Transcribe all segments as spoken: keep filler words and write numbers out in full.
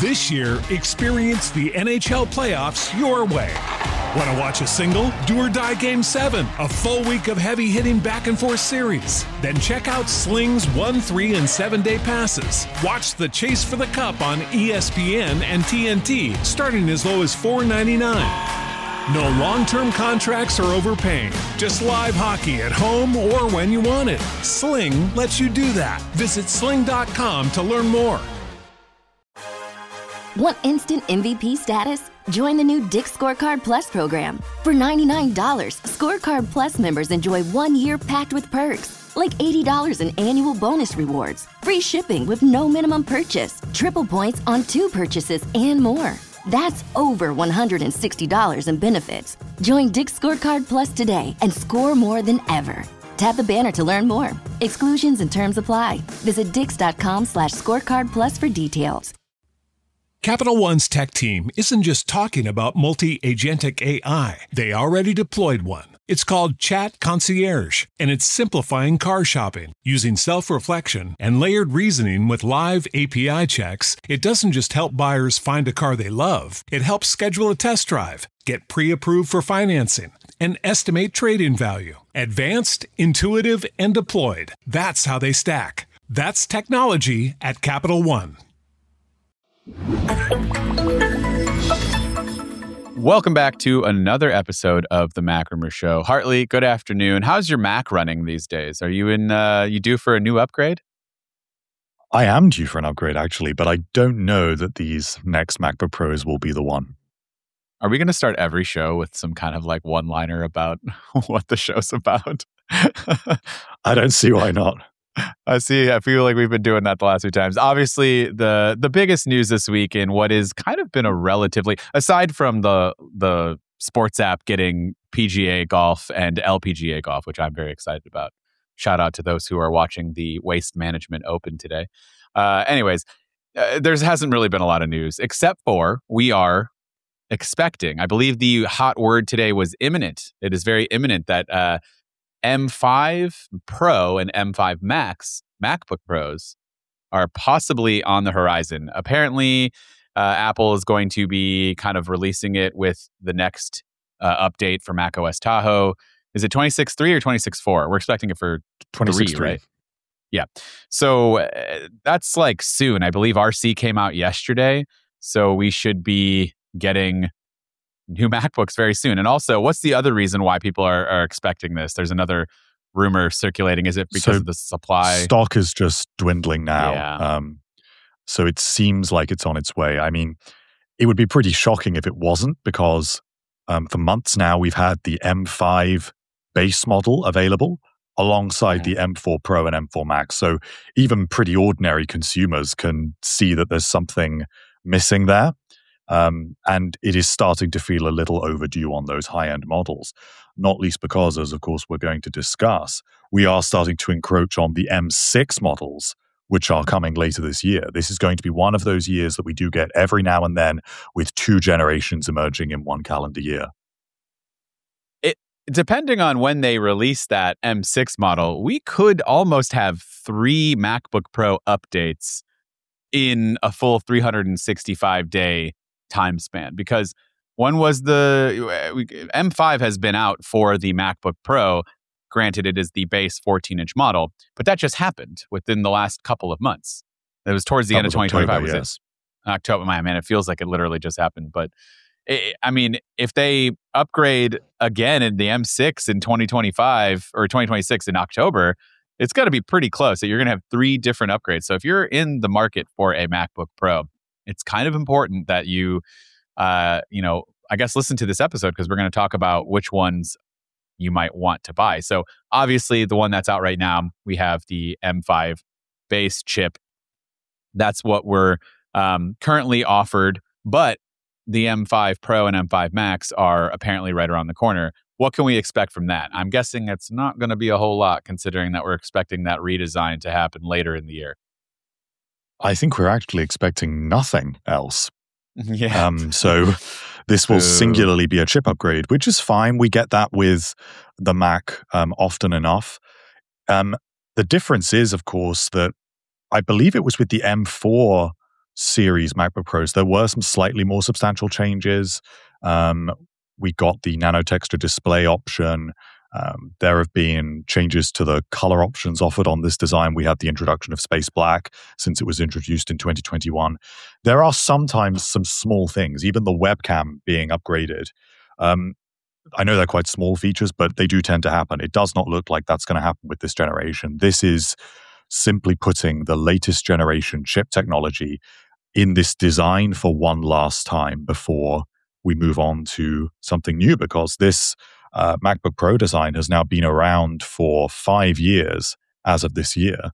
This year, experience the N H L playoffs your way. Want to watch a single? Do or die Game seven, a full week of heavy-hitting back-and-forth series. Then check out Sling's one, three, and seven-day passes. Watch the Chase for the Cup on E S P N and T N T, starting as low as four ninety-nine. No long-term contracts or overpaying. Just live hockey at home or when you want it. Sling lets you do that. Visit sling dot com to learn more. Want instant M V P status? Join the new Dick's Scorecard Plus program. For ninety-nine dollars, Scorecard Plus members enjoy one year packed with perks, like eighty dollars in annual bonus rewards, free shipping with no minimum purchase, triple points on two purchases, and more. That's over one hundred sixty dollars in benefits. Join Dick's Scorecard Plus today and score more than ever. Tap the banner to learn more. Exclusions and terms apply. Visit dix.com slash scorecard plus for details. Capital One's tech team isn't just talking about multi-agentic A I. They already deployed one. It's called Chat Concierge, and it's simplifying car shopping. Using self-reflection and layered reasoning with live A P I checks, it doesn't just help buyers find a car they love. It helps schedule a test drive, get pre-approved for financing, and estimate trade-in value. Advanced, intuitive, and deployed. That's how they stack. That's technology at Capital One. Welcome back to another episode of the Mac Rumor Show. Hartley, good afternoon. How's your Mac running these days? Are you in? Uh, you due for a new upgrade? I am due for an upgrade, actually, but I don't know that these next MacBook Pros will be the one. Are we going to start every show with some kind of like one-liner about what the show's about? I don't see why not. I see. I feel like we've been doing that the last few times. Obviously, the the biggest news this week in what is kind of been a relatively, aside from the the sports app getting P G A golf and L P G A golf, which I'm very excited about. Shout out to those who are watching the Waste Management Open today. Uh, anyways, uh, there hasn't really been a lot of news, except for we are expecting, I believe the hot word today was imminent. It is very imminent that uh, M five Pro and M five Max, MacBook Pros, are possibly on the horizon. Apparently, uh, Apple is going to be kind of releasing it with the next uh, update for macOS Tahoe. Is it twenty-six point three or twenty-six point four? We're expecting it for twenty-six point three, right? Yeah. So uh, that's like soon. I believe R C came out yesterday. So we should be getting new MacBooks very soon. And also, what's the other reason why people are, are expecting this? There's another rumor circulating. Is it because so of the supply? Stock is just dwindling now. Yeah. Um, so it seems like it's on its way. I mean, it would be pretty shocking if it wasn't, because um, for months now, we've had the M five base model available alongside Mm-hmm. the M four Pro and M four Max. So even pretty ordinary consumers can see that there's something missing there. Um, and it is starting to feel a little overdue on those high-end models, not least because, as of course we're going to discuss, we are starting to encroach on the M six models, which are coming later this year. This is going to be one of those years that we do get every now and then, with two generations emerging in one calendar year. It depending on when they release that M six model, we could almost have three MacBook Pro updates in a full three hundred sixty-five day time span, because one was the M five has been out for the MacBook Pro. Granted, it is the base fourteen inch model, but that just happened within the last couple of months. It was towards the That end of was twenty twenty-five. October, Was yes. it October? Man, man, it feels like it literally just happened. But it, I mean, if they upgrade again in the M six in twenty twenty-five or twenty twenty-six in October, it's got to be pretty close. So you're going to have three different upgrades. So if you're in the market for a MacBook Pro, it's kind of important that you, uh, you know, I guess listen to this episode, because we're going to talk about which ones you might want to buy. So obviously the one that's out right now, we have the M five base chip. That's what we're um, currently offered, but the M five Pro and M five Max are apparently right around the corner. What can we expect from that? I'm guessing it's not going to be a whole lot, considering that we're expecting that redesign to happen later in the year. I think we're actually expecting nothing else. Yeah. Um, so this will Boo. singularly be a chip upgrade, which is fine. We get that with the Mac um, often enough. Um, the difference is, of course, that I believe it was with the M four series MacBook Pros, there were some slightly more substantial changes. Um, we got the nano texture display option. Um, there have been changes to the color options offered on this design. We had the introduction of Space Black since it was introduced in twenty twenty-one. There are sometimes some small things, even the webcam being upgraded. Um, I know they're quite small features, but they do tend to happen. It does not look like that's going to happen with this generation. This is simply putting the latest generation chip technology in this design for one last time before we move on to something new, because this uh, MacBook Pro design has now been around for five years as of this year.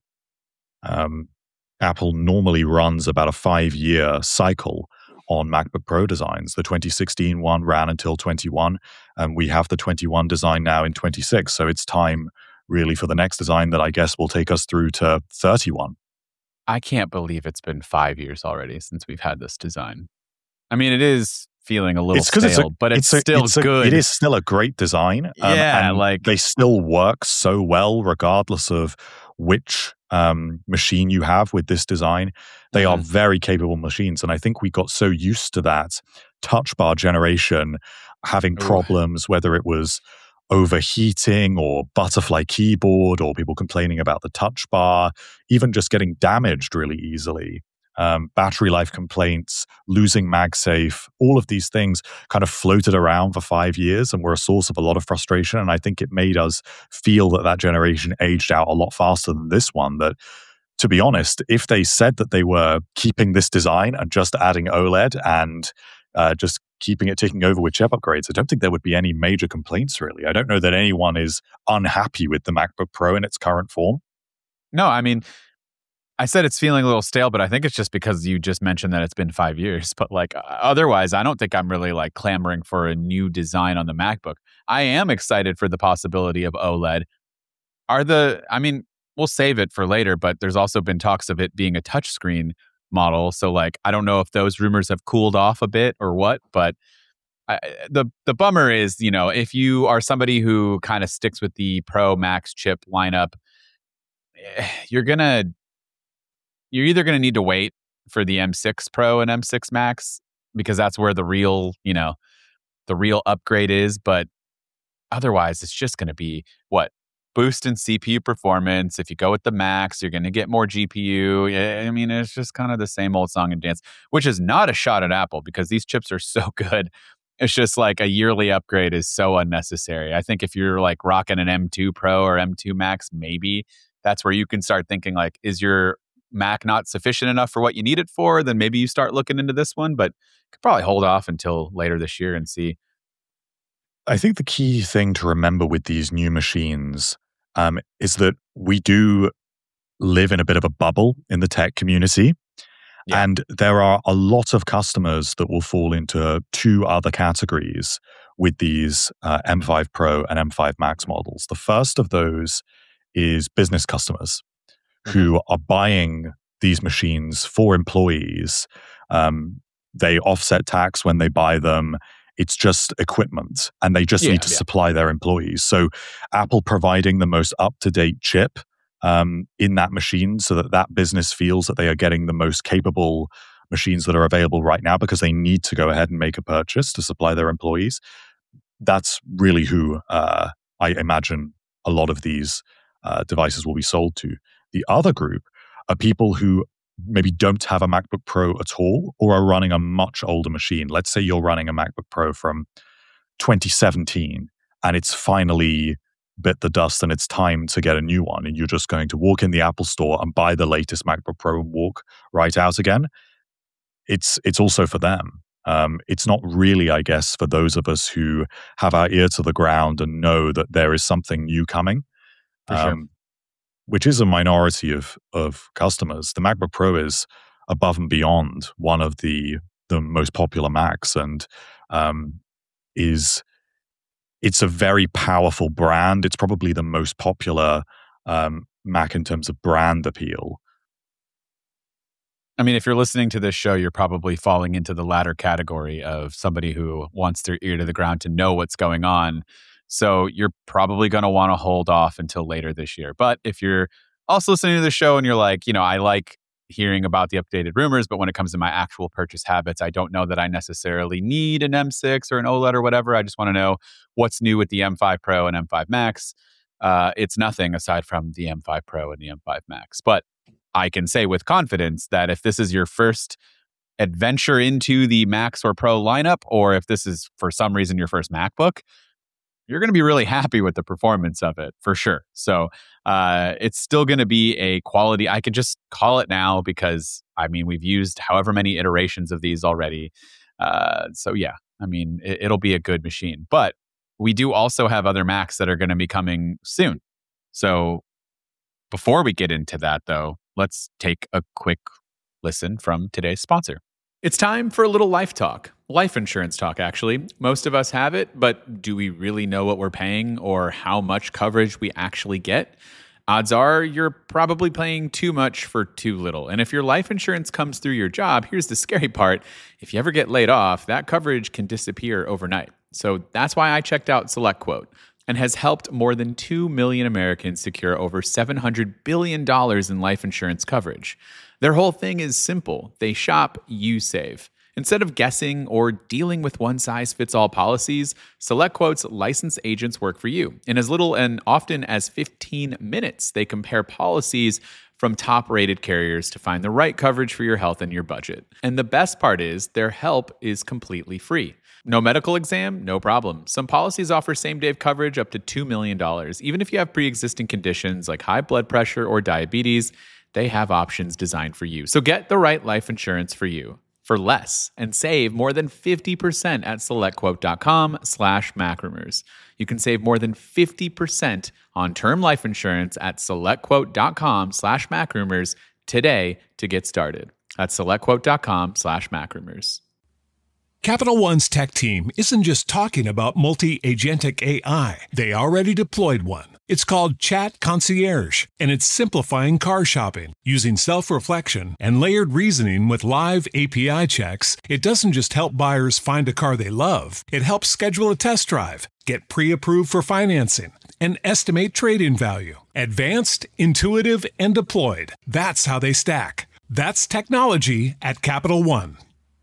Um, Apple normally runs about a five-year cycle on MacBook Pro designs. The twenty sixteen one ran until twenty-one, and we have the twenty-one design now in twenty-six. So it's time really for the next design that I guess will take us through to thirty-one. I can't believe it's been five years already since we've had this design. I mean, it is feeling a little it's stale, it's a, but it's, it's still a, it's good. A, it is still a great design. Um, yeah, and like they still work so well regardless of which um, machine you have with this design. They mm-hmm. are very capable machines. And I think we got so used to that touch bar generation having Ooh. problems, whether it was overheating or butterfly keyboard or people complaining about the touch bar, even just getting damaged really easily. Um, battery life complaints, losing MagSafe, all of these things kind of floated around for five years and were a source of a lot of frustration. And I think it made us feel that that generation aged out a lot faster than this one. That, to be honest, if they said that they were keeping this design and just adding OLED and uh, just keeping it ticking over with chip upgrades, I don't think there would be any major complaints, really. I don't know that anyone is unhappy with the MacBook Pro in its current form. No, I mean, I said it's feeling a little stale, but I think it's just because you just mentioned that it's been five years. But like otherwise, I don't think I'm really like clamoring for a new design on the MacBook. I am excited for the possibility of OLED. Are the, I mean, we'll save it for later, but there's also been talks of it being a touchscreen model. So like, I don't know if those rumors have cooled off a bit or what, but I, the the bummer is, you know, if you are somebody who kind of sticks with the Pro Max chip lineup, you're going to, You're either going to need to wait for the M six Pro and M six Max because that's where the real, you know, the real upgrade is. But otherwise, it's just going to be what? Boost in C P U performance. If you go with the Max, you're going to get more G P U. I mean, it's just kind of the same old song and dance, which is not a shot at Apple because these chips are so good. It's just like a yearly upgrade is so unnecessary. I think if you're like rocking an M two Pro or M two Max, maybe that's where you can start thinking like, is your Mac not sufficient enough for what you need it for? Then maybe you start looking into this one, but you could probably hold off until later this year and see. I think the key thing to remember with these new machines um, is that we do live in a bit of a bubble in the tech community. Yeah. And there are a lot of customers that will fall into two other categories with these uh, M five Pro and M five Max models. The first of those is business customers who are buying these machines for employees. Um, they offset tax when they buy them. It's just equipment, and they just yeah, need to yeah. supply their employees. So Apple providing the most up-to-date chip um, in that machine so that that business feels that they are getting the most capable machines that are available right now because they need to go ahead and make a purchase to supply their employees. That's really who uh, I imagine a lot of these uh, devices will be sold to. The other group are people who maybe don't have a MacBook Pro at all or are running a much older machine. Let's say you're running a MacBook Pro from twenty seventeen and it's finally bit the dust and it's time to get a new one, and you're just going to walk in the Apple store and buy the latest MacBook Pro and walk right out again. It's it's also for them. Um, it's not really, I guess, for those of us who have our ear to the ground and know that there is something new coming. For sure. Um, which is a minority of of customers. The MacBook Pro is above and beyond one of the the most popular Macs, and um, is it's a very powerful brand. It's probably the most popular um, Mac in terms of brand appeal. I mean, if you're listening to this show, you're probably falling into the latter category of somebody who wants their ear to the ground to know what's going on. So you're probably going to want to hold off until later this year. But if you're also listening to the show and you're like, you know, I like hearing about the updated rumors, but when it comes to my actual purchase habits, I don't know that I necessarily need an M six or an OLED or whatever. I just want to know what's new with the M five Pro and M five Max. Uh, it's nothing aside from the M five Pro and the M five Max. But I can say with confidence that if this is your first adventure into the Max or Pro lineup, or if this is for some reason your first MacBook, you're going to be really happy with the performance of it for sure. So uh, it's still going to be a quality. I could just call it now because, I mean, we've used however many iterations of these already. Uh, so yeah, I mean, it, it'll be a good machine. But we do also have other Macs that are going to be coming soon. So before we get into that, though, let's take a quick listen from today's sponsor. It's time for a little life talk. Life insurance talk, actually. Most of us have it, but do we really know what we're paying or how much coverage we actually get? Odds are you're probably paying too much for too little. And if your life insurance comes through your job, here's the scary part. If you ever get laid off, that coverage can disappear overnight. So that's why I checked out SelectQuote and has helped more than two million Americans secure over seven hundred billion dollars in life insurance coverage. Their whole thing is simple. They shop, you save. Instead of guessing or dealing with one-size-fits-all policies, SelectQuote's licensed agents work for you. In as little and often as fifteen minutes, they compare policies from top-rated carriers to find the right coverage for your health and your budget. And the best part is, their help is completely free. No medical exam? No problem. Some policies offer same-day coverage up to two million dollars. Even if you have pre-existing conditions like high blood pressure or diabetes, they have options designed for you. So get the right life insurance for you for less and save more than fifty percent at selectquote.com slash macrumors. You can save more than fifty percent on term life insurance at selectquote.com slash macrumors today to get started. That's selectquote.com slash macrumors. Capital One's tech team isn't just talking about multi-agentic A I. They already deployed one. It's called Chat Concierge, and it's simplifying car shopping. Using self-reflection and layered reasoning with live A P I checks, it doesn't just help buyers find a car they love. It helps schedule a test drive, get pre-approved for financing, and estimate trade-in value. Advanced, intuitive, and deployed. That's how they stack. That's technology at Capital One.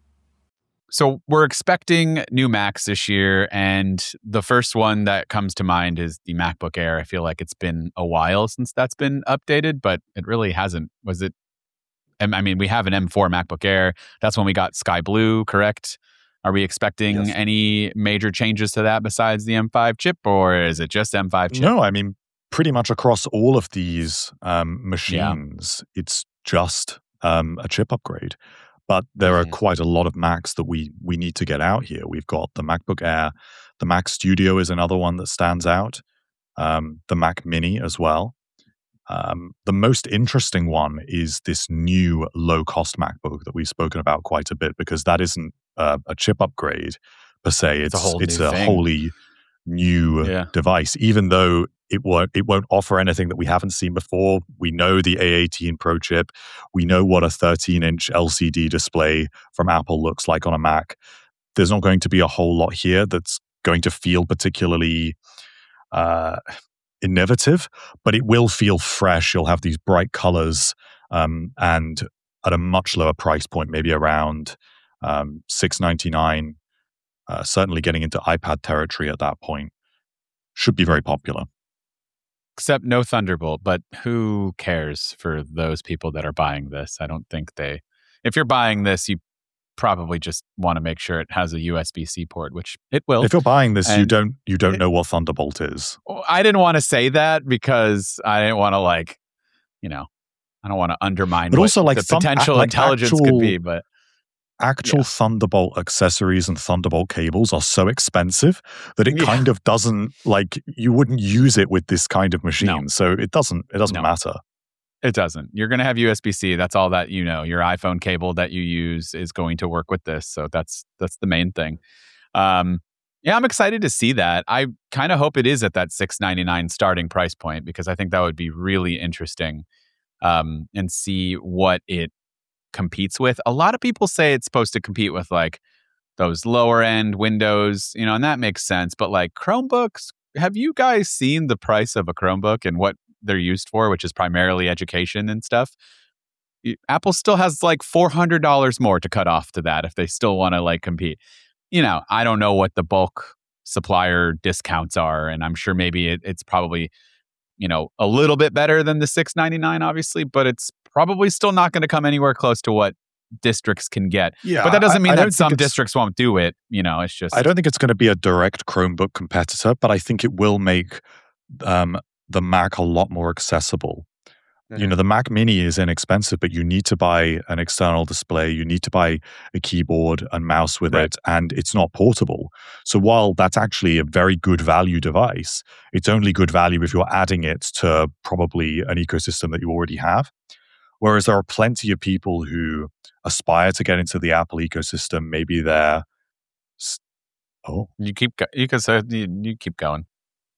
So we're expecting new Macs this year, and the first one that comes to mind is the MacBook Air. I feel like it's been a while since that's been updated, but it really hasn't. Was it? I mean, we have an M four MacBook Air. That's when we got Sky Blue, correct? Are we expecting yes. any major changes to that besides the M five chip, or is it just M five chip? No, I mean, pretty much across all of these um, machines, yeah. it's just um, a chip upgrade. But there mm-hmm. are quite a lot of Macs that we we need to get out here. We've got the MacBook Air. The Mac Studio is another one that stands out. Um, the Mac Mini as well. Um, the most interesting one is this new low-cost MacBook that we've spoken about quite a bit, because that isn't uh, a chip upgrade per se. It's, it's a, whole it's new a thing. wholly new yeah. device, even though it won't, it won't offer anything that we haven't seen before. We know the A eighteen Pro chip. We know what a thirteen-inch L C D display from Apple looks like on a Mac. There's not going to be a whole lot here that's going to feel particularly uh, innovative, but it will feel fresh. You'll have these bright colors um, and at a much lower price point, maybe around um, six ninety-nine, uh, certainly getting into iPad territory at that point. Should be very popular. Except no Thunderbolt, but who cares for those people that are buying this? I don't think they... If you're buying this, you probably just want to make sure it has a U S B C port, which it will. If you're buying this, and you don't you don't it, know what Thunderbolt is. I didn't want to say that because I didn't want to, like, you know, I don't want to undermine but what also, like, the thun- potential like intelligence actual, could be, but... Actual yeah. Thunderbolt accessories and Thunderbolt cables are so expensive that it yeah. kind of doesn't, like, you wouldn't use it with this kind of machine. No. So it doesn't it doesn't no. matter. It doesn't. You're going to have U S B C. That's all that you know. Your iPhone cable that you use is going to work with this. So that's that's the main thing. Um, yeah, I'm excited to see that. I kind of hope it is at that six ninety-nine starting price point, because I think that would be really interesting um, and see what it competes with. A lot of people say it's supposed to compete with, like, those lower end Windows, you know, and that makes sense. But, like, Chromebooks, have you guys seen the price of a Chromebook and what they're used for, which is primarily education and stuff? Apple still has like four hundred dollars more to cut off to that if they still want to like compete. You know, I don't know what the bulk supplier discounts are, and I'm sure maybe it, it's probably, you know, a little bit better than the six ninety-nine, obviously, but it's probably still not going to come anywhere close to what districts can get. Yeah, but that doesn't mean I, I that some districts won't do it. You know, it's just I don't think it's going to be a direct Chromebook competitor, but I think it will make um, the Mac a lot more accessible. Mm-hmm. You know, the Mac Mini is inexpensive, but you need to buy an external display. You need to buy a keyboard and mouse with right. it, and it's not portable. So while that's actually a very good value device, it's only good value if you're adding it to probably an ecosystem that you already have. Whereas there are plenty of people who aspire to get into the Apple ecosystem. Maybe they're oh, you keep you can say you, you keep going.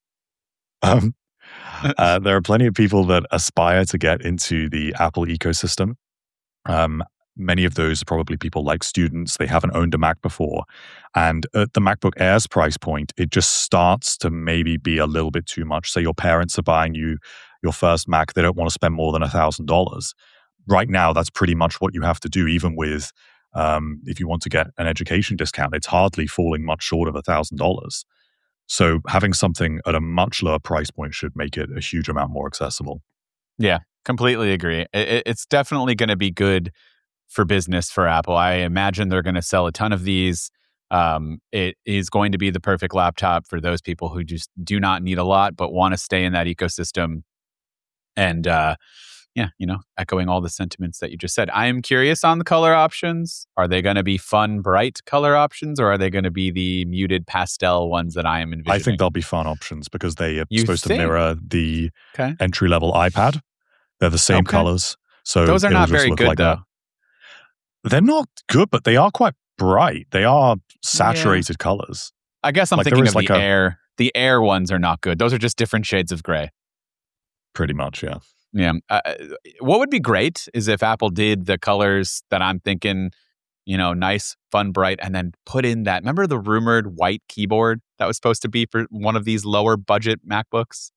Um. uh, there are plenty of people that aspire to get into the Apple ecosystem. Um, many of those are probably people like students. They haven't owned a Mac before. And at the MacBook Air's price point, it just starts to maybe be a little bit too much. Say your parents are buying you your first Mac. They don't want to spend more than one thousand dollars. Right now, that's pretty much what you have to do, even with, um, if you want to get an education discount, it's hardly falling much short of one thousand dollars. So having something at a much lower price point should make it a huge amount more accessible. Yeah, completely agree. It, it's definitely going to be good for business for Apple. I imagine they're going to sell a ton of these. Um, it is going to be the perfect laptop for those people who just do not need a lot but want to stay in that ecosystem. And uh, yeah, you know, echoing all the sentiments that you just said. I am curious on the color options. Are they going to be fun, bright color options, or are they going to be the muted pastel ones that I am envisioning? I think they'll be fun options because they are you supposed think? to mirror the okay. entry-level iPad. They're the same okay. colors. So those are not very good, like though. That. They're not good, but they are quite bright. They are saturated yeah. colors. I guess I'm like thinking of like the a, Air. The Air ones are not good. Those are just different shades of gray. Pretty much, yeah. Yeah. Uh, what would be great is if Apple did the colors that I'm thinking, you know, nice, fun, bright, and then put in that. Remember the rumored white keyboard that was supposed to be for one of these lower budget MacBooks?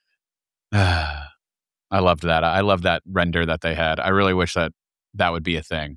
I loved that. I love that render that they had. I really wish that that would be a thing.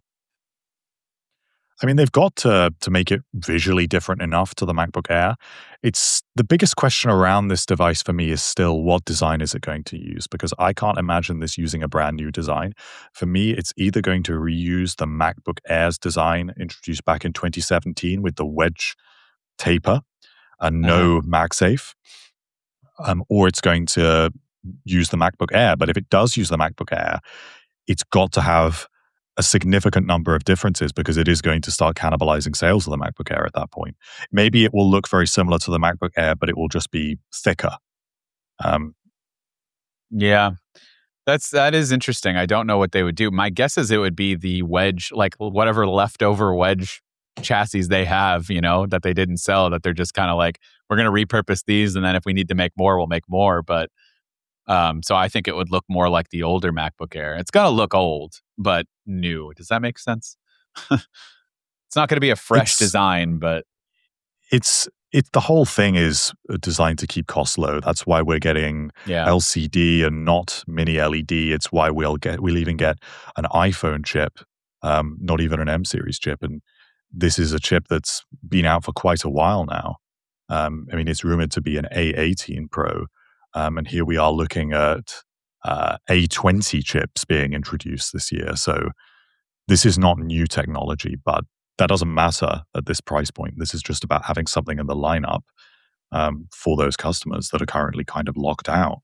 I mean, they've got to to make it visually different enough to the MacBook Air. It's the biggest question around this device for me is still what design is it going to use? Because I can't imagine this using a brand new design. For me, it's either going to reuse the MacBook Air's design introduced back in twenty seventeen with the wedge taper and no uh-huh. MagSafe, um, or it's going to use the MacBook Air. But if it does use the MacBook Air, it's got to have a significant number of differences because it is going to start cannibalizing sales of the MacBook Air at that point. Maybe it will look very similar to the MacBook Air, but it will just be thicker. Um, yeah, that's that is interesting. I don't know what they would do. My guess is it would be the wedge, like whatever leftover wedge chassis they have, you know, that they didn't sell, that they're just kind of like, we're going to repurpose these, and then if we need to make more, we'll make more. But Um, so I think it would look more like the older MacBook Air. It's going to look old, but new. Does that make sense? It's not going to be a fresh it's, design, but it's it. The whole thing is designed to keep costs low. That's why we're getting yeah. L C D and not mini L E D. It's why we'll get we'll even get an iPhone chip, um, not even an M series chip. And this is a chip that's been out for quite a while now. Um, I mean, it's rumored to be an A eighteen Pro. Um, and here we are looking at uh, A twenty chips being introduced this year. So this is not new technology, but that doesn't matter at this price point. This is just about having something in the lineup um, for those customers that are currently kind of locked out.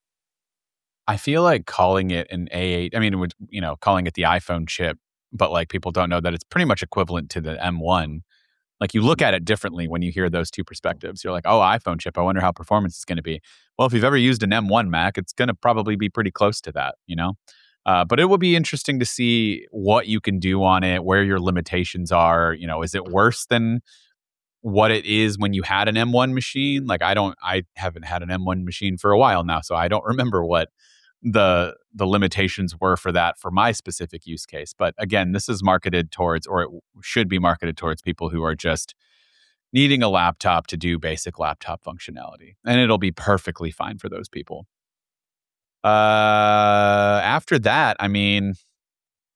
I feel like calling it an A eight, I mean, it would, you know, calling it the iPhone chip, but like people don't know that it's pretty much equivalent to the M one. Like you look at it differently when you hear those two perspectives. You're like, oh, iPhone chip, I wonder how performance is going to be. Well, if you've ever used an M one Mac, it's going to probably be pretty close to that, you know? Uh, but it will be interesting to see what you can do on it, where your limitations are. You know, is it worse than what it is when you had an M one machine? Like I don't, I haven't had an M one machine for a while now, so I don't remember what the the limitations were for that for my specific use case. But again, this is marketed towards, or it should be marketed towards people who are just needing a laptop to do basic laptop functionality. And it'll be perfectly fine for those people. Uh, after that, I mean,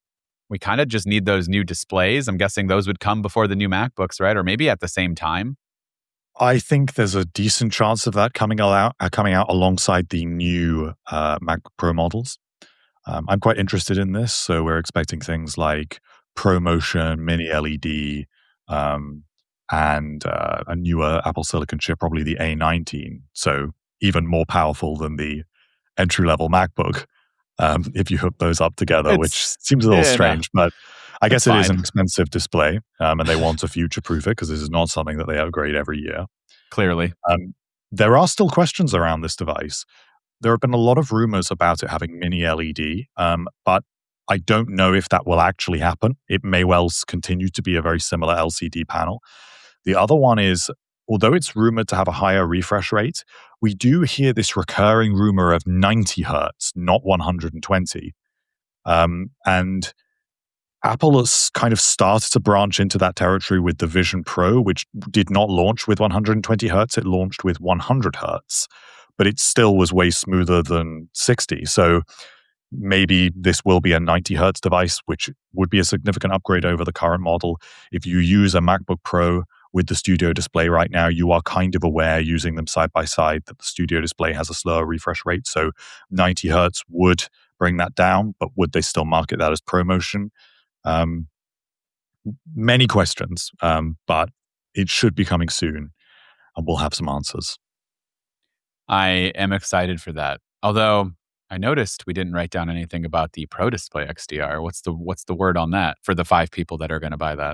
we kind of just need those new displays. I'm guessing those would come before the new MacBooks, right? Or maybe at the same time. I think there's a decent chance of that coming out uh, coming out alongside the new uh, Mac Pro models. Um, I'm quite interested in this, so we're expecting things like ProMotion, Mini L E D, um, and uh, a newer Apple Silicon chip, probably the A nineteen. So even more powerful than the entry-level MacBook, um, if you hook those up together, It's- which seems a little yeah, strange, but I guess It's it is fine. an expensive display, um, and they want to future-proof it because this is not something that they upgrade every year. Clearly. Um, there are still questions around this device. There have been a lot of rumors about it having mini L E D, um, but I don't know if that will actually happen. It may well s- continue to be a very similar L C D panel. The other one is, although it's rumored to have a higher refresh rate, we do hear this recurring rumor of ninety hertz, not one hundred twenty. Um, and Apple has kind of started to branch into that territory with the Vision Pro, which did not launch with one hundred twenty hertz. It launched with one hundred hertz, but it still was way smoother than sixty. So maybe this will be a ninety hertz device, which would be a significant upgrade over the current model. If you use a MacBook Pro with the Studio display right now, you are kind of aware using them side by side that the Studio display has a slower refresh rate. So ninety hertz would bring that down, but would they still market that as ProMotion? Um, many questions, um, but it should be coming soon, and we'll have some answers. I am excited for that. Although I noticed we didn't write down anything about the Pro Display X D R. What's the what's the word on that for the five people that are going to buy that?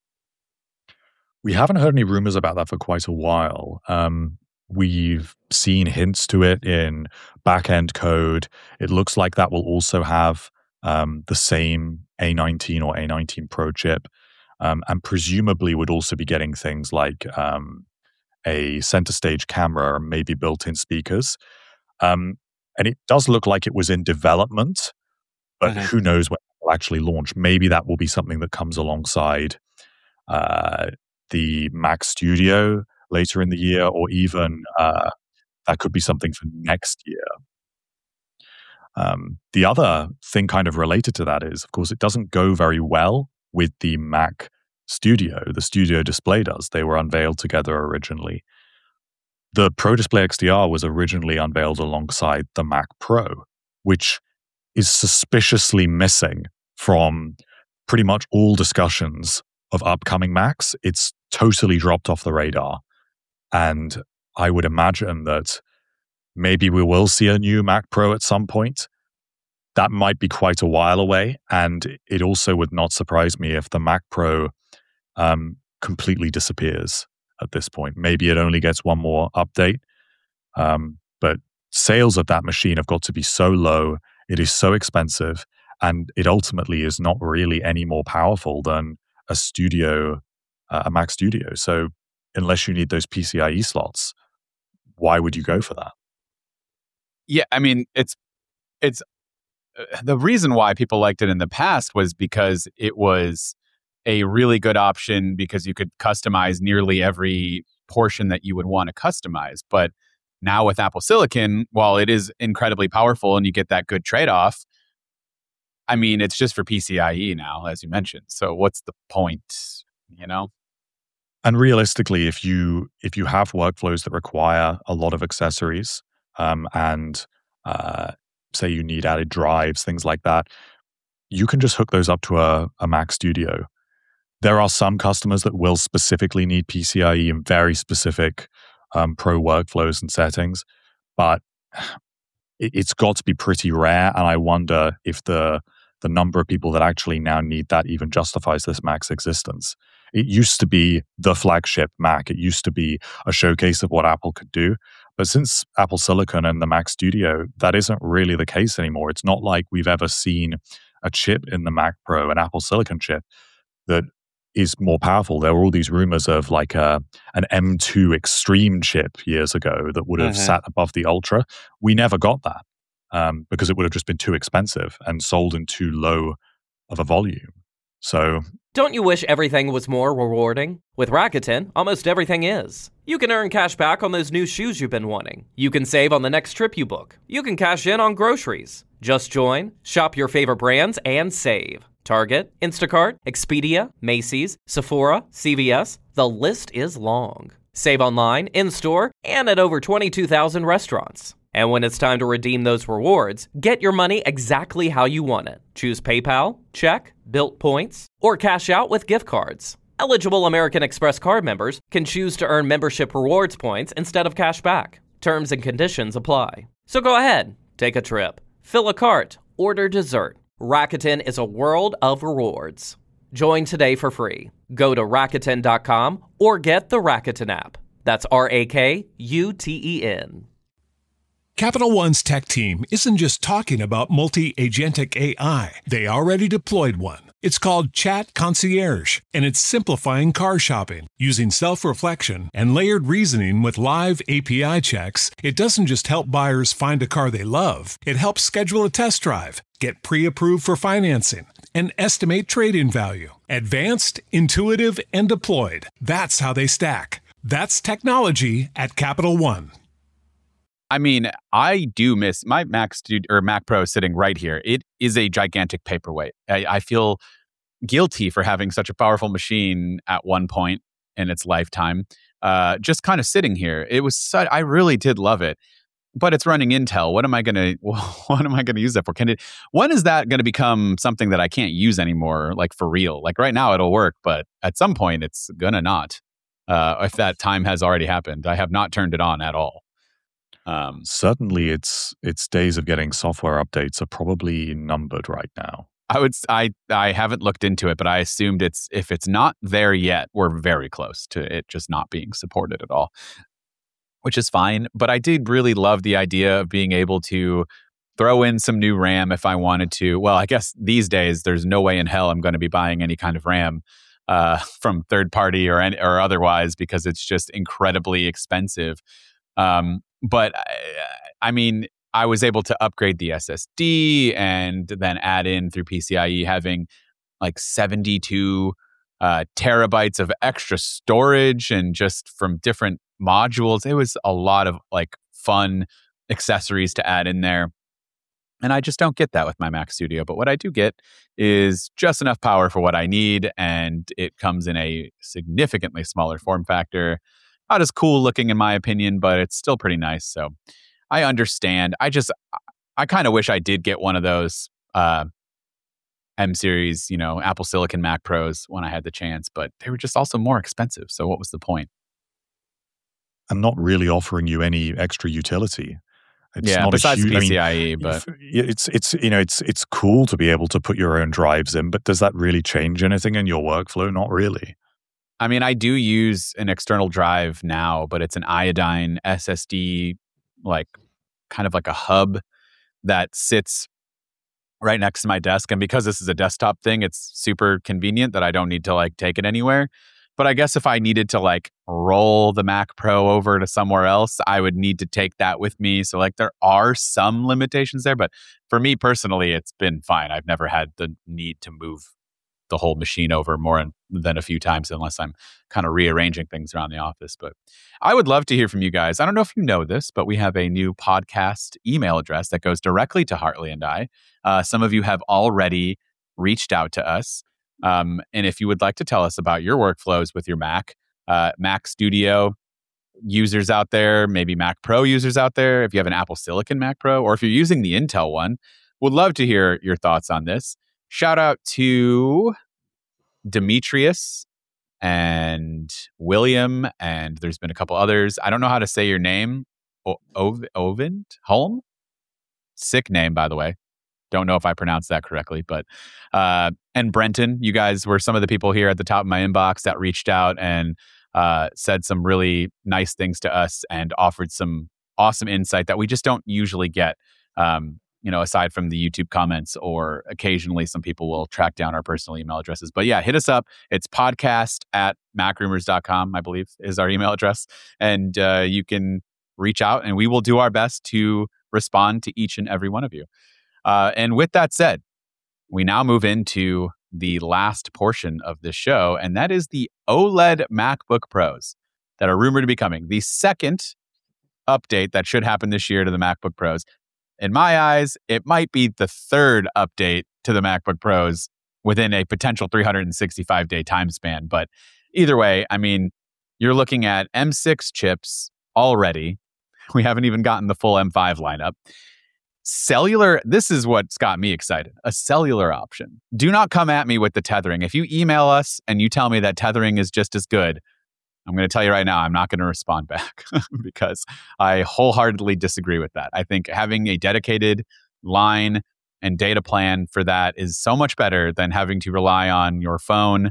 We haven't heard any rumors about that for quite a while. Um, we've seen hints to it in back-end code. It looks like that will also have um, the same A nineteen or A nineteen Pro chip, um, and presumably would also be getting things like um, a center stage camera, or maybe built-in speakers. Um, and it does look like it was in development, but Mhm. who knows when it will actually launch. Maybe that will be something that comes alongside uh, the Mac Studio later in the year, or even uh, that could be something for next year. Um, the other thing kind of related to that is, of course, it doesn't go very well with the Mac Studio. The Studio display does. They were unveiled together originally. The Pro Display X D R was originally unveiled alongside the Mac Pro, which is suspiciously missing from pretty much all discussions of upcoming Macs. It's totally dropped off the radar. And I would imagine that maybe we will see a new Mac Pro at some point. That might be quite a while away. And it also would not surprise me if the Mac Pro um, completely disappears at this point. Maybe it only gets one more update. Um, but sales of that machine have got to be so low. It is so expensive. And it ultimately is not really any more powerful than a studio, uh, a Mac Studio. So unless you need those P C I E slots, why would you go for that? Yeah, I mean, it's it's uh, the reason why people liked it in the past was because it was a really good option because you could customize nearly every portion that you would want to customize. But now with Apple Silicon, while it is incredibly powerful and you get that good trade-off, I mean, it's just for P C I E now, as you mentioned. So what's the point, you know? And realistically, if you if you have workflows that require a lot of accessories, um, and uh, say you need added drives, things like that, you can just hook those up to a, a Mac Studio. There are some customers that will specifically need P C I E in very specific um, pro workflows and settings, but it, it's got to be pretty rare. And I wonder if the the number of people that actually now need that even justifies this Mac's existence. It used to be the flagship Mac. It used to be a showcase of what Apple could do. But since Apple Silicon and the Mac Studio, that isn't really the case anymore. It's not like we've ever seen a chip in the Mac Pro, an Apple Silicon chip, that is more powerful. There were all these rumors of like a, an M two Extreme chip years ago that would have Mhm. sat above the Ultra. We never got that um, because it would have just been too expensive and sold in too low of a volume. So Don't you wish everything was more rewarding? With Rakuten, almost everything is. You can earn cash back on those new shoes you've been wanting. You can save on the next trip you book. You can cash in on groceries. Just join, shop your favorite brands, and save. Target, Instacart, Expedia, Macy's, Sephora, C V S, the list is long. Save online, in-store, and at over twenty-two thousand restaurants. And when it's time to redeem those rewards, get your money exactly how you want it. Choose PayPal, check, Bilt points, or cash out with gift cards. Eligible American Express card members can choose to earn membership rewards points instead of cash back. Terms and conditions apply. So go ahead, take a trip, fill a cart, order dessert. Rakuten is a world of rewards. Join today for free. Go to Rakuten dot com or get the Rakuten app. That's R A K U T E N. Capital One's tech team isn't just talking about multi-agentic A I. They already deployed one. It's called Chat Concierge, and it's simplifying car shopping. Using self-reflection and layered reasoning with live A P I checks, it doesn't just help buyers find a car they love. It helps schedule a test drive, get pre-approved for financing, and estimate trade-in value. Advanced, intuitive, and deployed. That's how they stack. That's technology at Capital One. I mean, I do miss my Mac Studio or Mac Pro sitting right here. It is a gigantic paperweight. I, I feel guilty for having such a powerful machine at one point in its lifetime, uh, just kind of sitting here. It was such, I really did love it, but it's running Intel. What am I gonna What am I gonna use that for? Can it? When is that going to become something that I can't use anymore? Like for real? Like right now, it'll work, but at some point, it's gonna not. Uh, if that time has already happened, I have not turned it on at all. Um, Certainly, its its days of getting software updates are probably numbered right now. I would. I I haven't looked into it, but I assumed it's if it's not there yet, we're very close to it just not being supported at all, which is fine. But I did really love the idea of being able to throw in some new RAM if I wanted to. Well, I guess these days there's no way in hell I'm going to be buying any kind of RAM uh, from third party or any, or otherwise because it's just incredibly expensive. Um, But, I mean, I was able to upgrade the S S D and then add in through P C I E having like seventy-two uh, terabytes of extra storage and just from different modules. It was a lot of like fun accessories to add in there. And I just don't get that with my Mac Studio. But what I do get is just enough power for what I need. And it comes in a significantly smaller form factor. Not as cool looking in my opinion, but it's still pretty nice. So I understand. I just, I kind of wish I did get one of those uh, M series, you know, Apple Silicon Mac Pros when I had the chance, but they were just also more expensive. So what was the point? And not really offering you any extra utility. It's yeah, not besides a huge, P C I E, I mean, but it's it's you know it's it's cool to be able to put your own drives in, but does that really change anything in your workflow? Not really. I mean, I do use an external drive now, but it's an iodine S S D, like kind of like a hub that sits right next to my desk. And because this is a desktop thing, it's super convenient that I don't need to like take it anywhere. But I guess if I needed to like roll the Mac Pro over to somewhere else, I would need to take that with me. So like there are some limitations there, but for me personally, it's been fine. I've never had the need to move the whole machine over more than a few times unless I'm kind of rearranging things around the office. But I would love to hear from you guys. I don't know if you know this, but we have a new podcast email address that goes directly to Hartley and I. Uh, some of you have already reached out to us. Um, and if you would like to tell us about your workflows with your Mac, uh, Mac Studio users out there, maybe Mac Pro users out there, if you have an Apple Silicon Mac Pro, or if you're using the Intel one, would love to hear your thoughts on this. Shout out to Demetrius and William, and there's been a couple others. I don't know how to say your name. O- Ov- Ovind Holm? Sick name, by the way. Don't know if I pronounced that correctly, but uh, and Brenton, you guys were some of the people here at the top of my inbox that reached out and uh, said some really nice things to us and offered some awesome insight that we just don't usually get. Um, you know, aside from the YouTube comments, or occasionally some people will track down our personal email addresses. But yeah, hit us up. It's podcast at mac rumors dot com, I believe is our email address. And uh, you can reach out and we will do our best to respond to each and every one of you. Uh, and with that said, we now move into the last portion of this show, and that is the OLED MacBook Pros that are rumored to be coming. The second update that should happen this year to the MacBook Pros. In my eyes, it might be the third update to the MacBook Pros within a potential three hundred sixty-five day time span. But either way, I mean, you're looking at M six chips already. We haven't even gotten the full M five lineup. Cellular, this is what's got me excited. A cellular option. Do not come at me with the tethering. If you email us and you tell me that tethering is just as good, I'm going to tell you right now, I'm not going to respond back because I wholeheartedly disagree with that. I think having a dedicated line and data plan for that is so much better than having to rely on your phone,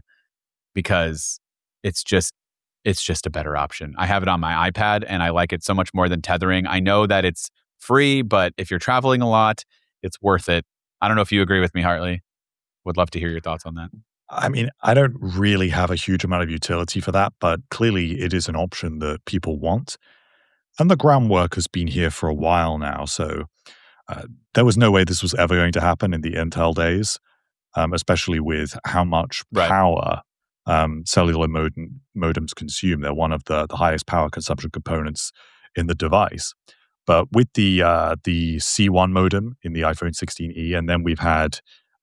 because it's just it's just a better option. I have it on my iPad and I like it so much more than tethering. I know that it's free, but if you're traveling a lot, it's worth it. I don't know if you agree with me, Hartley. Would love to hear your thoughts on that. I mean, I don't really have a huge amount of utility for that, but clearly it is an option that people want. And the groundwork has been here for a while now, so uh, there was no way this was ever going to happen in the Intel days, um, especially with how much Right. power um, cellular modem, modems consume. They're one of the, the highest power consumption components in the device. But with the uh, the C one modem in the iPhone sixteen E, and then we've had...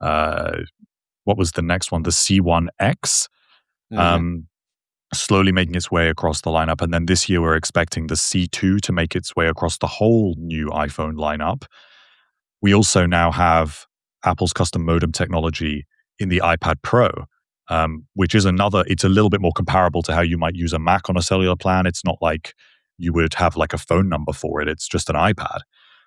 Uh, what was the next one? The C one X, Mm-hmm. um, slowly making its way across the lineup. And then this year, we're expecting the C two to make its way across the whole new iPhone lineup. We also now have Apple's custom modem technology in the iPad Pro, um, which is another, it's a little bit more comparable to how you might use a Mac on a cellular plan. It's not like you would have like a phone number for it. It's just an iPad.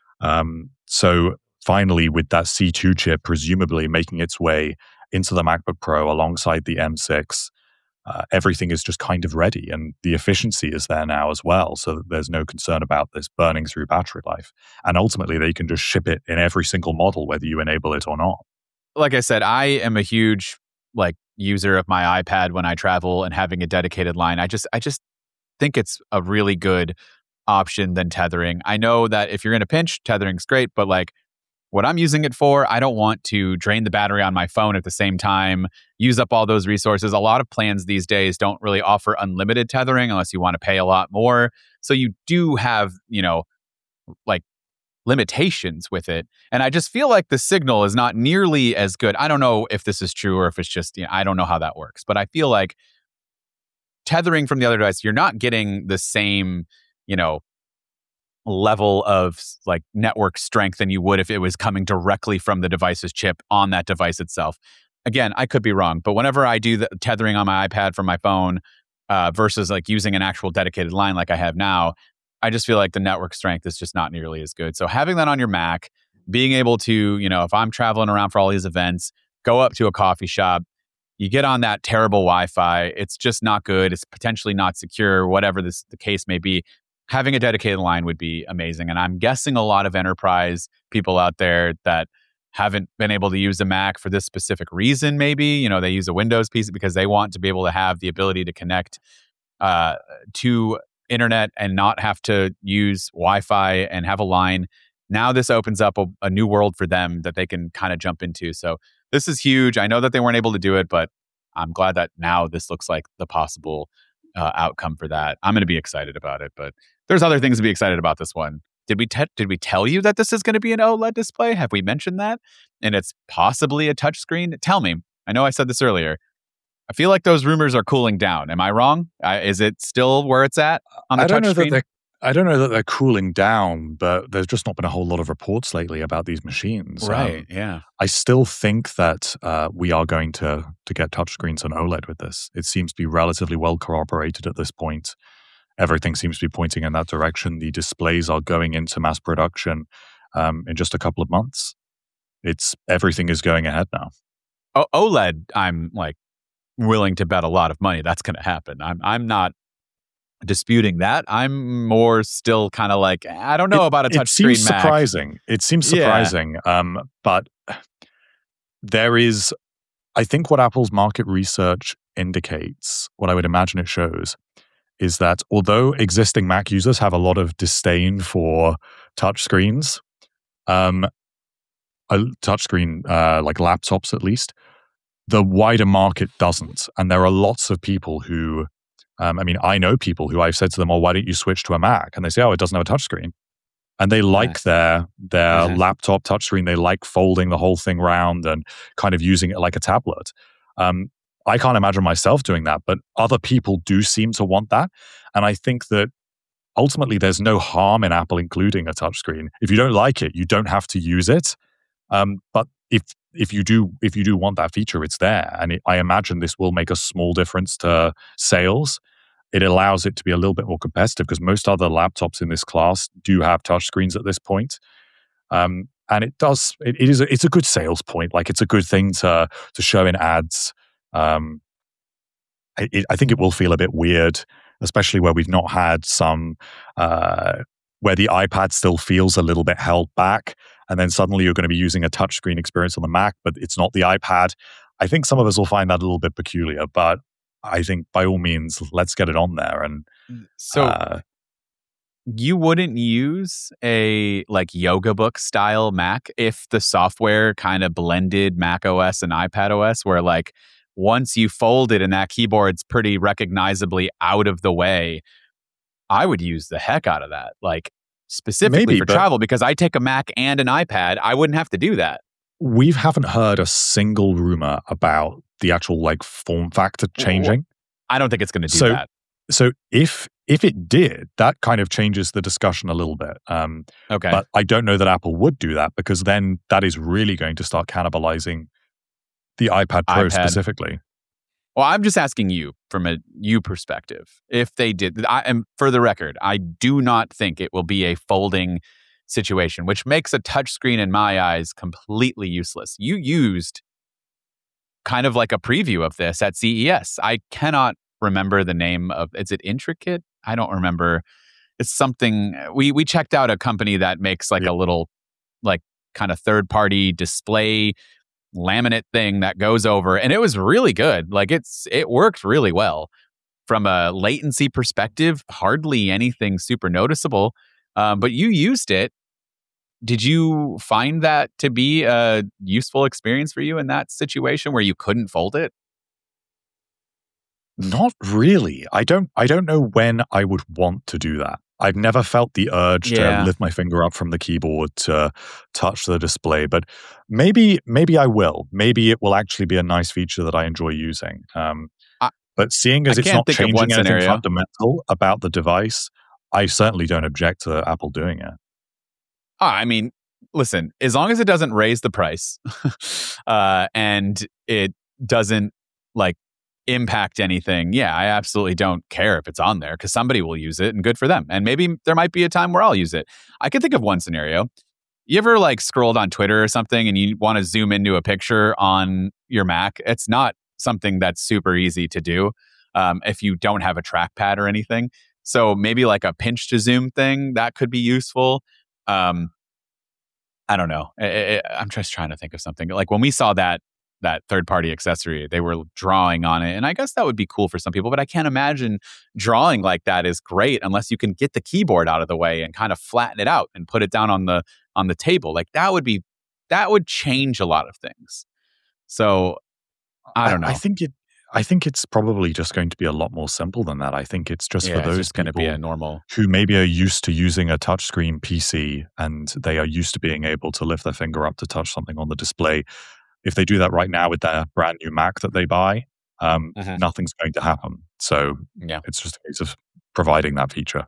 Um, so finally, with that C two chip presumably making its way into the MacBook Pro alongside the M six, uh, everything is just kind of ready, and the efficiency is there now as well, so that there's no concern about this burning through battery life. And ultimately, they can just ship it in every single model, whether you enable it or not. Like I said, I am a huge like user of my iPad when I travel, and having a dedicated line, I just I just think it's a really good option than tethering. I know that if you're in a pinch, tethering's great, but like what I'm using it for, I don't want to drain the battery on my phone at the same time, use up all those resources. A lot of plans these days don't really offer unlimited tethering unless you want to pay a lot more. So you do have, you know, like limitations with it. And I just feel like the signal is not nearly as good. I don't know if this is true or if it's just, you know, I don't know how that works, but I feel like tethering from the other device, you're not getting the same, you know, level of like network strength than you would if it was coming directly from the device's chip on that device itself. Again, I could be wrong, but whenever I do the tethering on my iPad from my phone uh, versus like using an actual dedicated line like I have now, I just feel like the network strength is just not nearly as good. So having that on your Mac, being able to, you know, if I'm traveling around for all these events, go up to a coffee shop, you get on that terrible Wi-Fi, it's just not good, it's potentially not secure, whatever this the case may be. Having a dedicated line would be amazing. And I'm guessing a lot of enterprise people out there that haven't been able to use a Mac for this specific reason, maybe, you know, they use a Windows P C because they want to be able to have the ability to connect uh, to internet and not have to use Wi-Fi and have a line. Now this opens up a, a new world for them that they can kind of jump into. So this is huge. I know that they weren't able to do it, but I'm glad that now this looks like the possible uh, outcome for that. I'm going to be excited about it, but there's other things to be excited about this one. Did we te- did we tell you that this is going to be an OLED display? Have we mentioned that? And it's possibly a touchscreen? Tell me. I know I said this earlier. I feel like those rumors are cooling down. Am I wrong? Uh, is it still where it's at on the I don't know that touchscreen? they're I don't know that they're cooling down, but there's just not been a whole lot of reports lately about these machines. Right, Um, yeah. I still think that uh, we are going to to get touchscreens on OLED with this. It seems to be relatively well corroborated at this point. Everything seems to be pointing in that direction. The displays are going into mass production um, in just a couple of months. It's everything is going ahead now. O- OLED, I'm like willing to bet a lot of money that's going to happen. I'm I'm not disputing that. I'm more still kind of like, I don't know It- about a it touchscreen seems Mac. surprising. It seems Yeah. surprising, um, but there is, I think, what Apple's market research indicates, what I would imagine it shows, is that although existing Mac users have a lot of disdain for touchscreens, um, a touchscreen uh, like laptops at least, the wider market doesn't, and there are lots of people who. Um, I mean, I know people who I've said to them, "Oh, why don't you switch to a Mac?" And they say, "Oh, it doesn't have a touchscreen." And they like Nice. their their Uh-huh. laptop touchscreen. They like folding the whole thing round and kind of using it like a tablet. Um, I can't imagine myself doing that, but other people do seem to want that. And I think that ultimately there's no harm in Apple including a touchscreen. If you don't like it, you don't have to use it. Um, but if if you do if you do want that feature, it's there. And it, I imagine this will make a small difference to sales. It allows it to be a little bit more competitive because most other laptops in this class do have touchscreens at this point. Um, and it does, it, it is, a, it's a good sales point. Like it's a good thing to to show in ads. Um, it, I think it will feel a bit weird, especially where we've not had some, uh, where the iPad still feels a little bit held back. And then suddenly you're going to be using a touchscreen experience on the Mac, but it's not the iPad. I think some of us will find that a little bit peculiar, but I think by all means, let's get it on there. And so uh, you wouldn't use a like yoga book style Mac if the software kind of blended Mac O S and iPad O S, where like once you fold it and that keyboard's pretty recognizably out of the way, I would use the heck out of that. Like specifically Maybe, for but- travel, because I take a Mac and an iPad, I wouldn't have to do that. we haven't heard a single rumor about the actual like form factor changing. I don't think it's going to do So- that. So if if it did, that kind of changes the discussion a little bit. Um, Okay. But I don't know that Apple would do that because then that is really going to start cannibalizing the iPad Pro iPad. specifically. Well, I'm just asking you from a you perspective. If they did, I am for the record, I do not think it will be a folding situation, which makes a touchscreen in my eyes completely useless. You used kind of like a preview of this at C E S. I cannot remember the name of, is it Intricate? I don't remember. It's something, we we checked out a company that makes like Yeah. a little like kind of third party display laminate thing that goes over, and it was really good. Like it's it worked really well. From a latency perspective, hardly anything super noticeable. Um, but you used it. Did you find that to be a useful experience for you in that situation where you couldn't fold it? Not really. I don't I don't know when I would want to do that. I've never felt the urge Yeah. to lift my finger up from the keyboard to touch the display, but maybe maybe I will. Maybe it will actually be a nice feature that I enjoy using. Um, I- but seeing as I it's can't not think of one changing anything scenario. fundamental about the device, I certainly don't object to Apple doing it. Ah, I mean, listen, as long as it doesn't raise the price uh, and it doesn't like impact anything, yeah, I absolutely don't care if it's on there because somebody will use it and good for them. And maybe there might be a time where I'll use it. I can think of one scenario. You ever like scrolled on Twitter or something and you want to zoom into a picture on your Mac? It's not something that's super easy to do um, if you don't have a trackpad or anything. So maybe like a pinch to zoom thing that could be useful. Um, I don't know. I, I, I'm just trying to think of something. Like when we saw that that third party accessory, they were drawing on it, and I guess that would be cool for some people. But I can't imagine drawing like that is great unless you can get the keyboard out of the way and kind of flatten it out and put it down on the on the table. Like that would be that would change a lot of things. So I don't know. I, think it. I think it's probably just going to be a lot more simple than that. I think it's just yeah, for it's those just going to people be a normal. who maybe are used to using a touchscreen P C and they are used to being able to lift their finger up to touch something on the display. If they do that right now with their brand new Mac that they buy, um, Mhm. nothing's going to happen. So Yeah. it's just a case of providing that feature.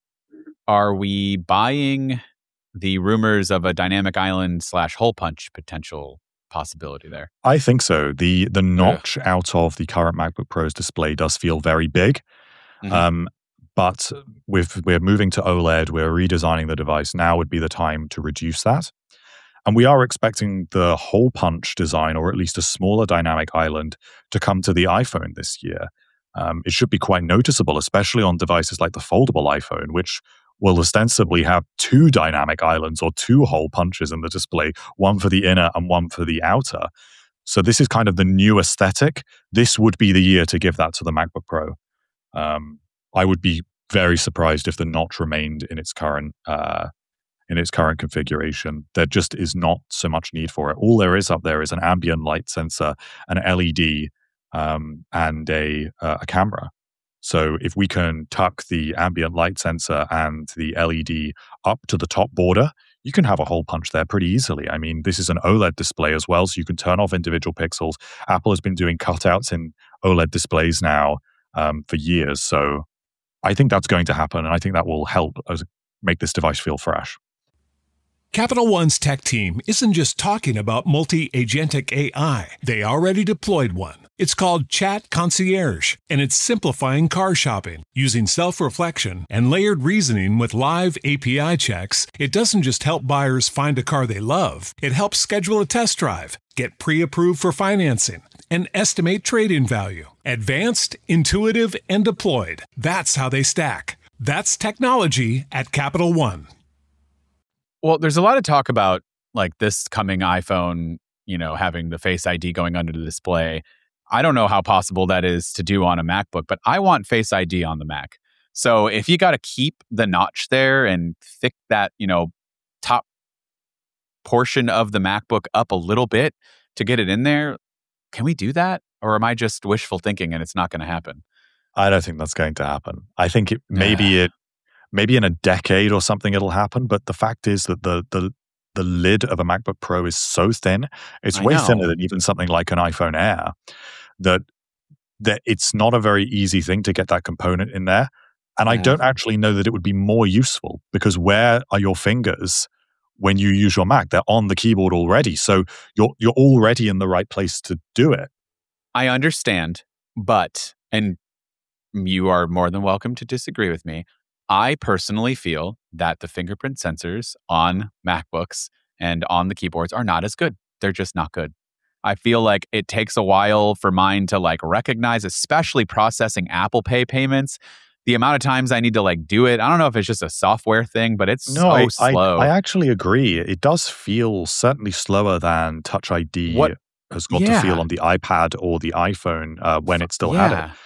Are we buying the rumors of a dynamic island slash hole punch potential possibility there? I think so. The the notch out of the current MacBook Pro's display does feel very big. Mhm. Um, but with we're moving to OLED, we're redesigning the device. Now would be the time to reduce that. And we are expecting the hole punch design, or at least a smaller dynamic island, to come to the iPhone this year. Um, it should be quite noticeable, especially on devices like the foldable iPhone, which will ostensibly have two dynamic islands or two hole punches in the display, one for the inner and one for the outer. So this is kind of the new aesthetic. This would be the year to give that to the MacBook Pro. Um, I would be very surprised if the notch remained in its current uh, in its current configuration. There just is not so much need for it. All there is up there is an ambient light sensor, an L E D, um, and a uh, a camera. So if we can tuck the ambient light sensor and the L E D up to the top border, you can have a hole punch there pretty easily. I mean, this is an OLED display as well, so you can turn off individual pixels. Apple has been doing cutouts in OLED displays now um, for years. So I think that's going to happen, and I think that will help us make this device feel fresh. Capital One's tech team isn't just talking about multi-agentic A I. They already deployed one. It's called Chat Concierge, and it's simplifying car shopping. Using self-reflection and layered reasoning with live A P I checks, it doesn't just help buyers find a car they love. It helps schedule a test drive, get pre-approved for financing, and estimate trade-in value. Advanced, intuitive, and deployed. That's how they stack. That's technology at Capital One. Well, there's a lot of talk about like this coming iPhone, you know, having the Face I D going under the display. I don't know how possible that is to do on a MacBook, but I want Face I D on the Mac. So if you got to keep the notch there and thick that, you know, top portion of the MacBook up a little bit to get it in there, can we do that? Or am I just wishful thinking and it's not going to happen? I don't think that's going to happen. I think it maybe it maybe in a decade or something it'll happen, but the fact is that the the the lid of a MacBook Pro is so thin, it's I way know. thinner than even something like an iPhone Air, that that it's not a very easy thing to get that component in there. And I Yeah. don't actually know that it would be more useful, because where are your fingers when you use your Mac? They're on the keyboard already. So you're you're already in the right place to do it. I understand, but, and you are more than welcome to disagree with me, I personally feel that the fingerprint sensors on MacBooks and on the keyboards are not as good. They're just not good. I feel like it takes a while for mine to like recognize, especially processing Apple Pay payments. The amount of times I need to like do it, I don't know if it's just a software thing, but it's No, so I, slow. I, I actually agree. It does feel certainly slower than Touch I D What- has got Yeah. to feel on the iPad or the iPhone uh, when it still had it. Yeah.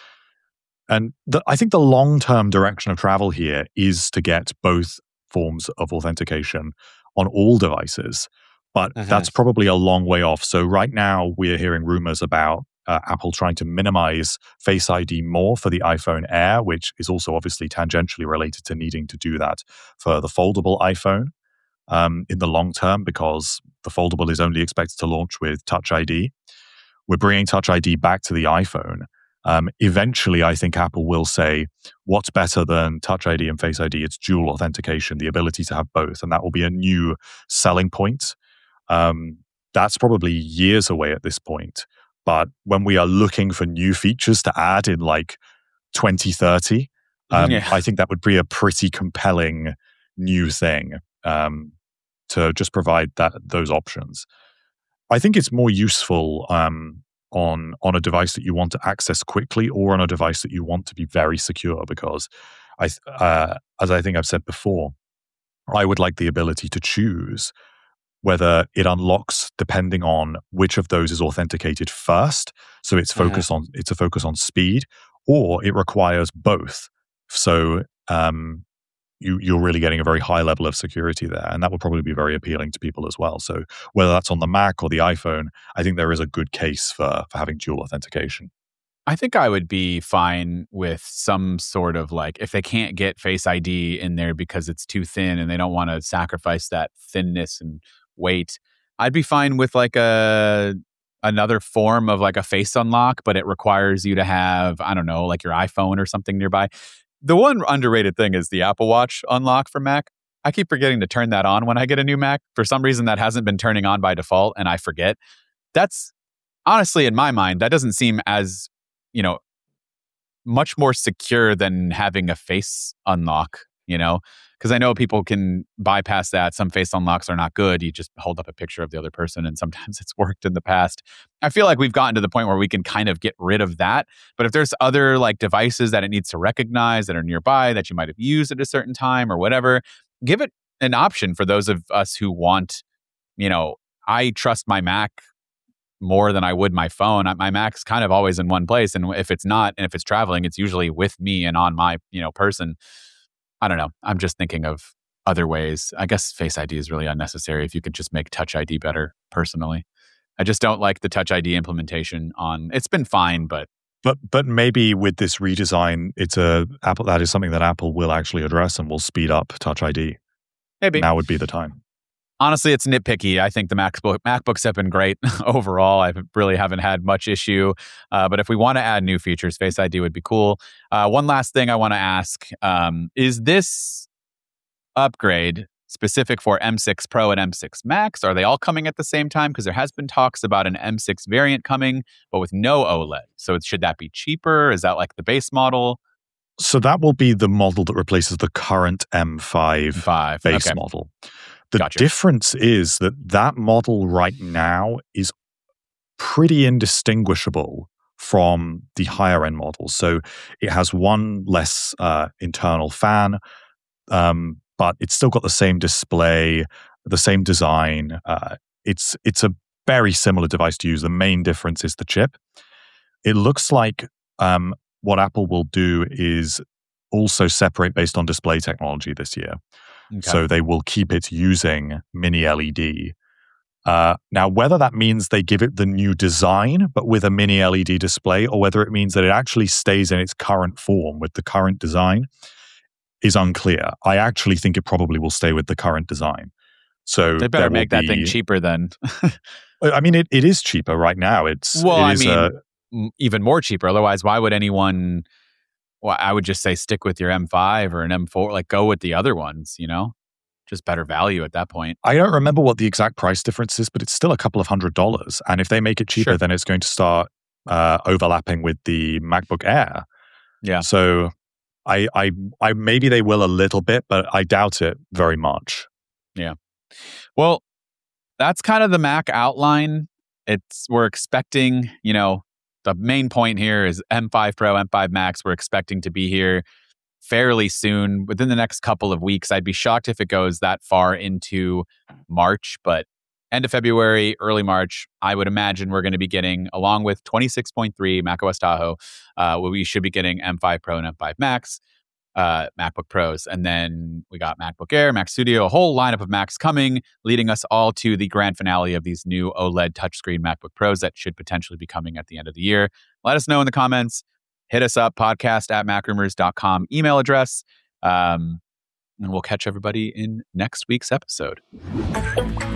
And the, I think the long-term direction of travel here is to get both forms of authentication on all devices. But Uh-huh. that's probably a long way off. So right now we're hearing rumors about uh, Apple trying to minimize Face I D more for the iPhone Air, which is also obviously tangentially related to needing to do that for the foldable iPhone um, in the long term, because the foldable is only expected to launch with Touch I D. We're bringing Touch I D back to the iPhone. Um, eventually, I think Apple will say, what's better than Touch I D and Face I D? It's dual authentication, the ability to have both. And that will be a new selling point. Um, that's probably years away at this point. But when we are looking for new features to add in like twenty thirty, um, Yeah. I think that would be a pretty compelling new thing um, to just provide that those options. I think it's more useful um, on on a device that you want to access quickly, or on a device that you want to be very secure, because I, uh, as I think I've said before, I would like the ability to choose whether it unlocks depending on which of those is authenticated first. So it's focused on it's a focus on speed, or it requires both. So um, you, you're really getting a very high level of security there, and that will probably be very appealing to people as well. So whether that's on the Mac or the iPhone, I think there is a good case for for having dual authentication. I think I would be fine with some sort of like, if they can't get Face I D in there because it's too thin and they don't want to sacrifice that thinness and weight, I'd be fine with like a another form of like a face unlock, but it requires you to have, I don't know, like your iPhone or something nearby. The one underrated thing is the Apple Watch unlock for Mac. I keep forgetting to turn that on when I get a new Mac. For some reason, that hasn't been turning on by default, and I forget. That's honestly, in my mind, that doesn't seem as, you know, much more secure than having a face unlock, you know, because I know people can bypass that. Some face unlocks are not good. You just hold up a picture of the other person, and sometimes it's worked in the past. I feel like we've gotten to the point where we can kind of get rid of that. But if there's other like devices that it needs to recognize that are nearby that you might have used at a certain time or whatever, give it an option for those of us who want, you know, I trust my Mac more than I would my phone. My Mac's kind of always in one place, and if it's not, and if it's traveling, it's usually with me and on my, you know, person. I don't know. I'm just thinking of other ways. I guess Face I D is really unnecessary if you could just make Touch I D better, personally. I just don't like the Touch I D implementation on, it's been fine, but But but maybe with this redesign, it's a Apple that is something that Apple will actually address and will speed up Touch I D. Maybe. Now would be the time. Honestly, it's nitpicky. I think the MacBook MacBooks have been great overall. I really haven't had much issue. Uh, but if we want to add new features, Face I D would be cool. Uh, one last thing I want to ask, um, is this upgrade specific for M six Pro and M six Max? Are they all coming at the same time? Because there has been talks about an M six variant coming, but with no OLED. So should that be cheaper? Is that like the base model? So that will be the model that replaces the current M five, Five. base Okay. model. The Gotcha. difference is that that model right now is pretty indistinguishable from the higher end models. So it has one less uh, internal fan, um, but it's still got the same display, the same design. Uh, it's it's a very similar device to use. The main difference is the chip. It looks like um, what Apple will do is also separate based on display technology this year. Okay. So they will keep it using mini L E D. Uh, now, whether that means they give it the new design, but with a mini L E D display, or whether it means that it actually stays in its current form with the current design is unclear. I actually think it probably will stay with the current design. So They better there will make that be- thing cheaper then. I mean, it, it is cheaper right now. It's Well, it I is mean, a- m- even more cheaper. Otherwise, why would anyone? Well, I would just say stick with your M five or an M four. Like go with the other ones. You know, just better value at that point. I don't remember what the exact price difference is, but it's still a couple of hundred dollars. And if they make it cheaper, Sure. then it's going to start uh, overlapping with the MacBook Air. Yeah. So I, I, I maybe they will a little bit, but I doubt it very much. Well, that's kind of the Mac outline. It's we're expecting, you know, the main point here is M five Pro, M five Max. We're expecting to be here fairly soon, within the next couple of weeks. I'd be shocked if it goes that far into March, but end of February, early March, I would imagine we're going to be getting, along with twenty-six point three macOS Tahoe, uh, well, we should be getting M five Pro and M five Max. Uh, MacBook Pros. And then we got MacBook Air, Mac Studio, a whole lineup of Macs coming, leading us all to the grand finale of these new OLED touchscreen MacBook Pros that should potentially be coming at the end of the year. Let us know in the comments. Hit us up, podcast at macrumors dot com email address. Um, and we'll catch everybody in next week's episode.